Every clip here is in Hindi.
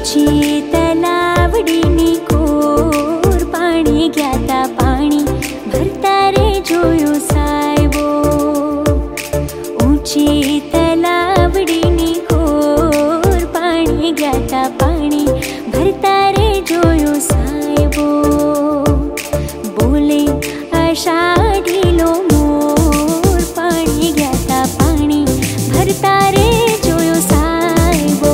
ऊंची तलावडीनी कोर पाणी ग्याता पाणी भरता रे जोयो साहेबो। ऊंची तलावडीनी कोर पाणी ग्याता पाणी भरता रे जोयो साहेबो। बोले आषाढीलो मोर पाणी ग्याता पाणी भरता रे जोयो साहेबो।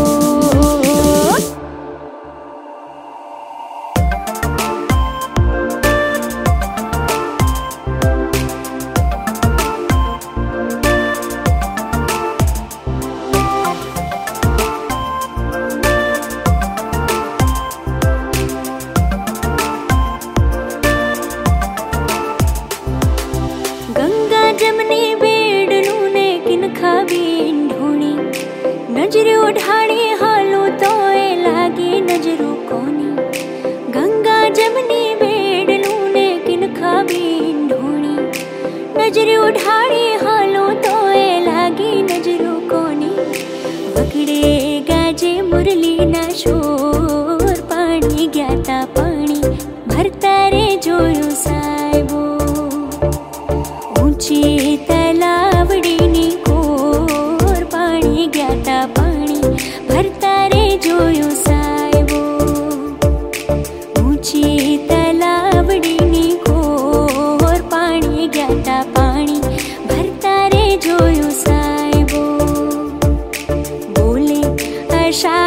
गंगा जमनी बेडनू ने किनखा बीन ढूंढी नजर उठाड़ी हालो तो ए लागी नजरू कोनी। गंगा जमनी बेडनू ने किनखा बीन ढूंढी नजर उठाड़ी हालो तो ए लागी नजरू कोनी। वगड़े गाजे मुरली ना शोर पाणी ग्याता पाणी भरता रे जोयो साहेबो। ऊंची तलावडीनी कोर पाणी ग्याता पाणी भरता रे जोयो साहेबो। ऊंची तलावडीनी कोर पाणी ग्याता पाणी भरता रे जोयो साहेबो। बोले आषाढीलो